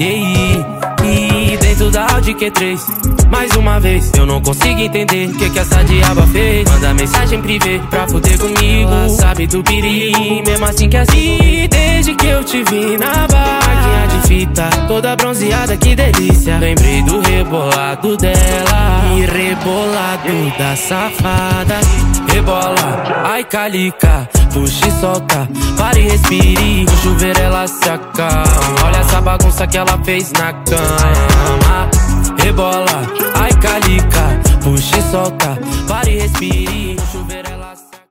E dentro da Audi Q3, mais uma vez, eu não consigo entender o que essa diaba fez. Manda mensagem privê pra poder comigo. Ela sabe do perigo, mesmo assim que assim. Desde que eu te vi na barraquinha de fita, toda bronzeada, que delícia. Lembrei do rebolado dela e rebolado da safada. Rebola, ai calica, puxa e solta, para e respire. No chuveiro ela se acalma, olha essa bagunça que ela fez na cama. Rebola, ai calica, puxa e solta, para e respire. No chuveiro